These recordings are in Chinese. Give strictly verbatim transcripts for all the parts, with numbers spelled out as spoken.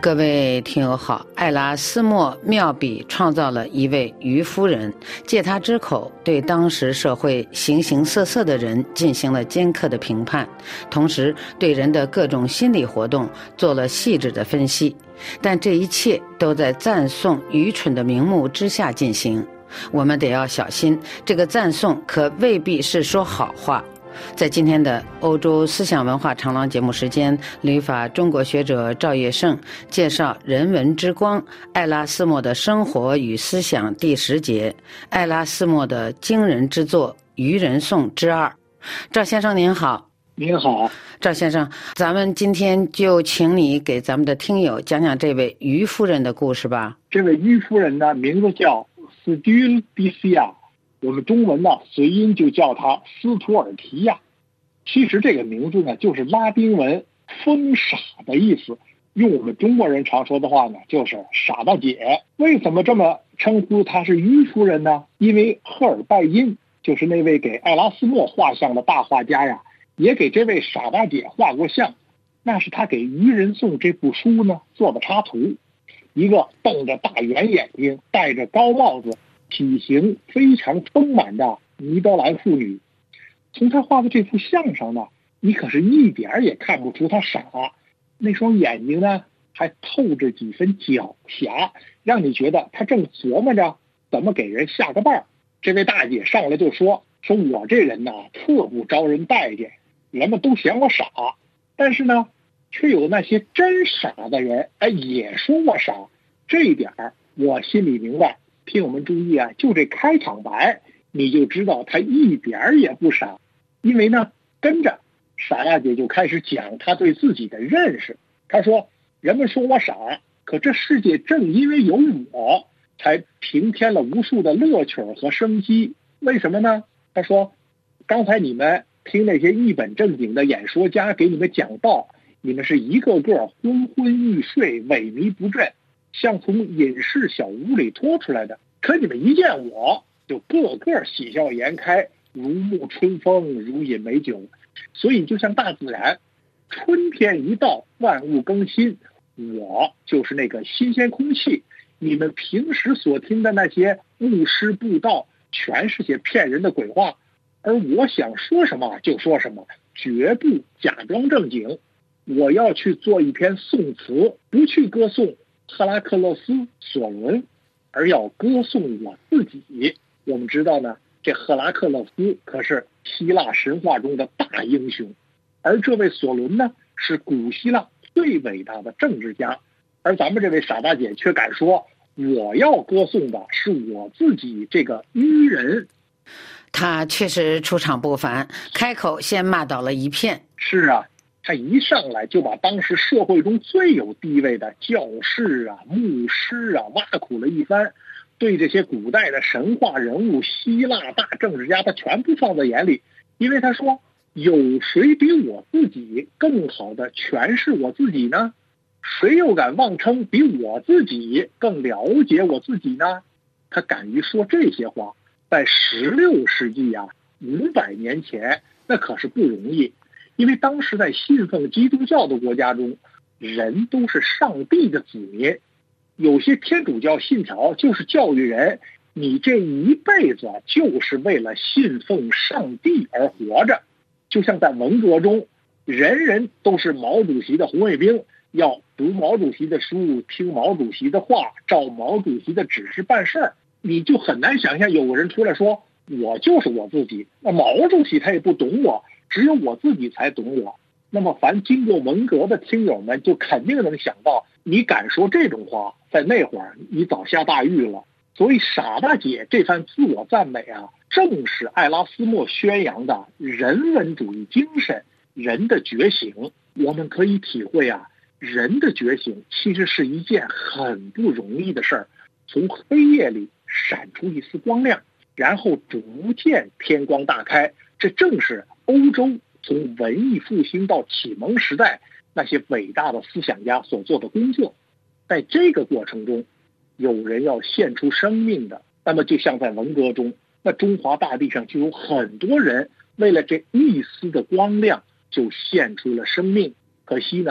各位听友好，艾拉斯莫妙笔创造了一位渔夫人，借他之口对当时社会形形色色的人进行了尖刻的评判，同时对人的各种心理活动做了细致的分析。但这一切都在赞颂愚蠢的名目之下进行，我们得要小心，这个赞颂可未必是说好话。在今天的欧洲思想文化长廊节目时间，旅法中国学者赵业胜介绍人文之光艾拉斯莫的生活与思想第十节，艾拉斯莫的惊人之作《渔人颂》之二。赵先生您好。 您好。 赵先生，咱们今天就请你给咱们的听友讲讲这位渔夫人的故事吧。 这位渔夫人呢，名字叫斯蒂尔迪西亚，我们中文呢随音就叫他斯图尔提亚。其实这个名字呢就是拉丁文疯傻的意思，用我们中国人常说的话呢就是傻大姐。为什么这么称呼她是渔夫人呢？因为赫尔拜因就是那位给艾拉斯莫画像的大画家呀，也给这位傻大姐画过像，那是他给《渔人颂》这部书呢做的插图，一个瞪着大圆眼睛戴着高帽子体型非常丰满的尼德兰妇女。从他画的这幅像上呢，你可是一点也看不出他傻，那双眼睛呢还透着几分狡黠，让你觉得他正琢磨着怎么给人下个绊。这位大姐上来就说说我这人呢特不招人待见，人们都嫌我傻，但是呢却有那些真傻的人哎也说我傻，这一点我心里明白。听友们注意啊，就这开场白你就知道他一点也不傻。因为呢跟着傻大姐就开始讲她对自己的认识。她说人们说我傻，可这世界正因为有我才平添了无数的乐趣和生机。为什么呢？她说刚才你们听那些一本正经的演说家给你们讲道，你们是一个个昏昏欲睡，萎靡不振，像从隐士小屋里拖出来的。可你们一见我就个个喜笑颜开，如沐春风，如饮美酒。所以就像大自然，春天一到万物更新，我就是那个新鲜空气。你们平时所听的那些牧师布道全是些骗人的鬼话，而我想说什么就说什么，绝不假装正经。我要去做一篇颂词，不去歌颂赫拉克勒斯、索伦，而要歌颂我自己。我们知道呢，这赫拉克勒斯可是希腊神话中的大英雄，而这位索伦呢是古希腊最伟大的政治家。而咱们这位傻大姐却敢说我要歌颂的是我自己这个渔人。 他确实出场不凡，开口先骂倒了一片。 是啊，他一上来就把当时社会中最有地位的教士啊、牧师啊挖苦了一番，对这些古代的神话人物、希腊大政治家他全部放在眼里。因为他说有谁比我自己更好的诠释我自己呢？谁又敢妄称比我自己更了解我自己呢？他敢于说这些话，在十六世纪啊，五百年前那可是不容易。因为当时在信奉基督教的国家中，人都是上帝的子民。有些天主教信条就是教育人，你这一辈子就是为了信奉上帝而活着。就像在文革中，人人都是毛主席的红卫兵，要读毛主席的书，听毛主席的话，照毛主席的指示办事儿。你就很难想象有个人出来说我就是我自己，那毛主席他也不懂我，只有我自己才懂我。那么凡经过文革的听友们就肯定能想到，你敢说这种话，在那会儿你早下大狱了。所以傻大姐这番自我赞美啊，正是艾拉斯莫宣扬的人文主义精神，人的觉醒。我们可以体会啊，人的觉醒其实是一件很不容易的事儿，从黑夜里闪出一丝光亮，然后逐渐天光大开。这正是欧洲从文艺复兴到启蒙时代那些伟大的思想家所做的工作。在这个过程中，有人要献出生命的，那么就像在文革中，那中华大地上就有很多人为了这一丝的光亮就献出了生命。可惜呢，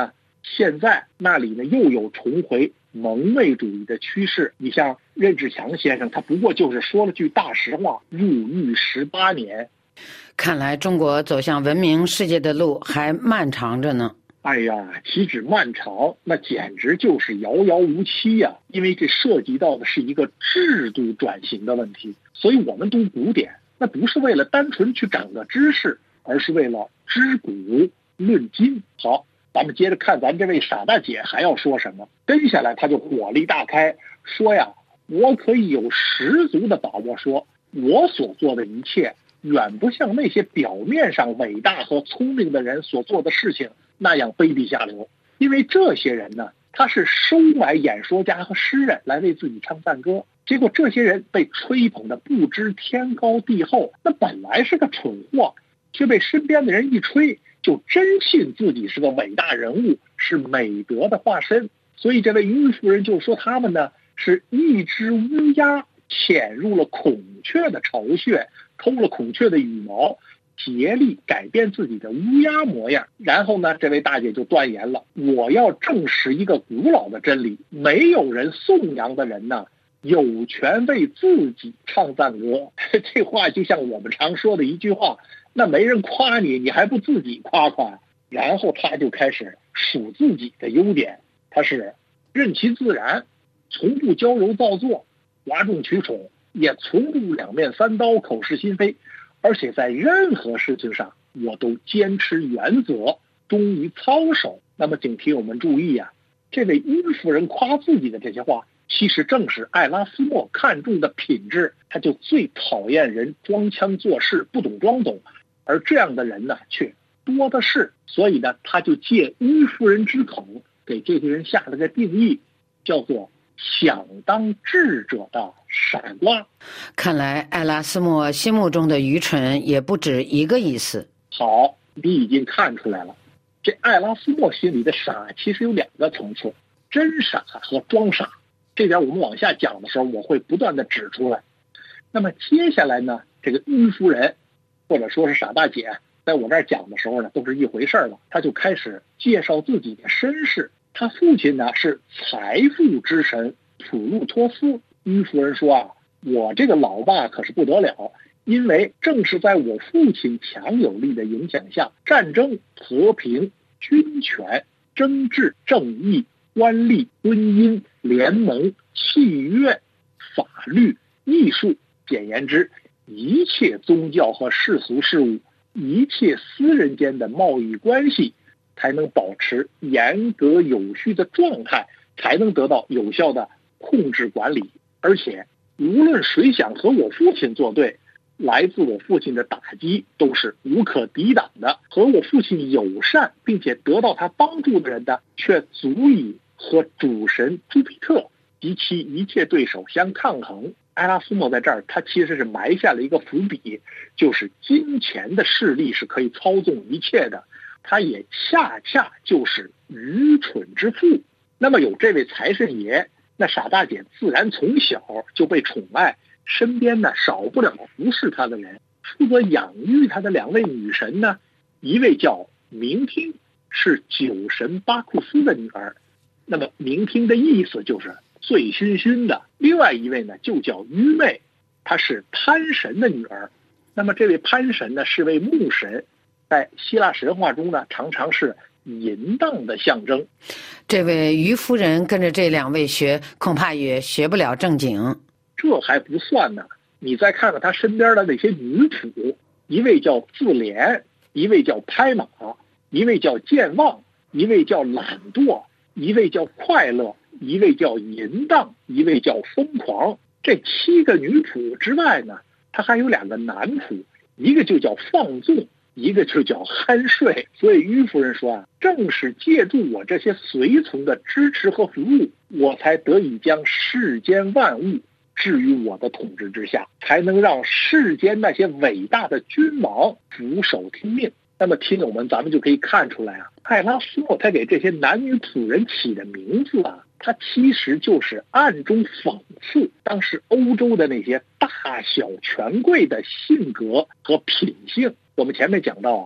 现在那里呢又有重回蒙昧主义的趋势。你像任志强先生，他不过就是说了句大实话，入狱十八年。 看来中国走向文明世界的路还漫长着呢。 哎呀，岂止漫长，那简直就是遥遥无期呀！因为这涉及到的是一个制度转型的问题，所以我们读古典，那不是为了单纯去掌握知识，而是为了知古论今。好，咱们接着看咱这位傻大姐还要说什么。跟下来他就火力大开，说呀，我可以有十足的把握说，我所做的一切远不像那些表面上伟大和聪明的人所做的事情那样卑鄙下流。因为这些人呢，他是收买演说家和诗人来为自己唱赞歌，结果这些人被吹捧的不知天高地厚，那本来是个蠢货，却被身边的人一吹，就真信自己是个伟大人物，是美德的化身。所以这位于夫人就说他们呢是一只乌鸦潜入了孔雀的巢穴，偷了孔雀的羽毛，竭力改变自己的乌鸦模样。然后呢，这位大姐就断言了，我要证实一个古老的真理，没有人颂扬的人呢有权为自己唱赞歌。这话就像我们常说的一句话，那没人夸你，你还不自己夸夸？然后他就开始数自己的优点，他是任其自然，从不娇柔造作，哗众取宠，也从不两面三刀，口是心非，而且在任何事情上我都坚持原则，忠于操守。那么请听我们注意啊，这位殷夫人夸自己的这些话，其实正是艾拉斯谟看重的品质。他就最讨厌人装腔作势，不懂装懂，而这样的人呢却多的是。所以呢，他就借殷夫人之口给这些人下了个定义，叫做想当智者的傻瓜。 看来艾拉斯谟心目中的愚蠢也不止一个意思。 好，你已经看出来了，这艾拉斯谟心里的傻其实有两个层次，真傻和装傻。这点我们往下讲的时候我会不断的指出来。那么接下来呢，这个殷夫人或者说是傻大姐，在我这儿讲的时候呢都是一回事了。他就开始介绍自己的身世。他父亲呢是财富之神普鲁托斯。殷夫人说啊，我这个老爸可是不得了，因为正是在我父亲强有力的影响下，战争、和平、军权、政治、正义、官吏、婚姻、联盟、契约、法律、艺术，简言之，一切宗教和世俗事物，一切私人间的贸易关系，才能保持严格有序的状态，才能得到有效的控制管理。而且无论谁想和我父亲作对，来自我父亲的打击都是无可抵挡的。和我父亲友善并且得到他帮助的人呢，却足以和主神朱庇特及其一切对手相抗衡。艾拉斯谟在这儿他其实是埋下了一个伏笔，就是金钱的势力是可以操纵一切的，他也恰恰就是愚蠢之父。那么有这位财神爷，那傻大姐自然从小就被宠爱，身边呢少不了服侍她的人。负责养育她的两位女神呢，一位叫明听，是酒神巴库斯的女儿，那么明听的意思就是醉醺醺的。另外一位呢就叫愚昧，她是潘神的女儿。那么这位潘神呢是位牧神，在希腊神话中呢常常是淫荡的象征。 这位于夫人跟着这两位学，恐怕也学不了正经。 这还不算呢，你再看看他身边的那些女仆，一位叫自怜，一位叫拍马，一位叫健忘，一位叫懒惰，一位叫快乐，一位叫淫荡，一位叫疯狂。这七个女仆之外呢，他还有两个男仆，一个就叫放纵，一个就叫酣睡。所以于夫人说啊，正是借助我这些随从的支持和服务，我才得以将世间万物置于我的统治之下，才能让世间那些伟大的君王俯首听命。那么听友们，咱们就可以看出来啊，艾拉斯谟他给这些男女仆人起的名字啊，他其实就是暗中讽刺当时欧洲的那些大小权贵的性格和品性。我们前面讲到啊，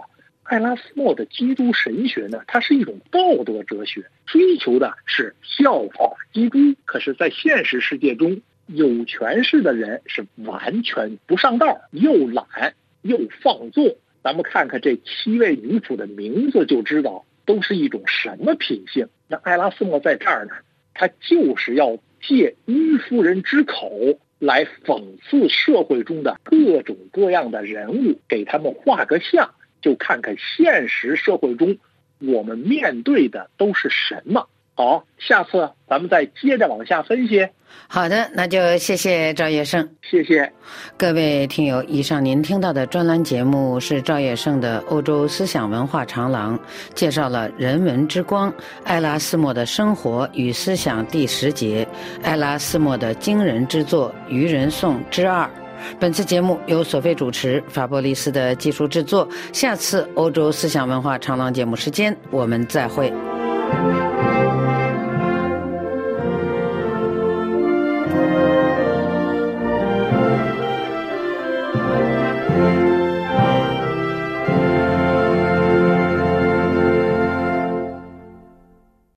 艾拉斯谟的基督神学呢，它是一种道德哲学，追求的是效法基督。可是在现实世界中，有权势的人是完全不上道，又懒又放纵。咱们看看这七位女仆的名字就知道都是一种什么品性。那艾拉斯谟在这儿呢，他就是要借于夫人之口来讽刺社会中的各种各样的人物，给他们画个像，就看看现实社会中我们面对的都是什么。好，下次咱们再接着往下分析。 好的，那就谢谢赵业胜。 谢谢各位听友，以上您听到的专栏节目是赵业胜的欧洲思想文化长廊，介绍了人文之光艾拉斯谟的生活与思想第十节，艾拉斯谟的惊人之作《愚人颂》之二。本次节目由索菲主持，法波利斯的技术制作。下次欧洲思想文化长廊节目时间我们再会。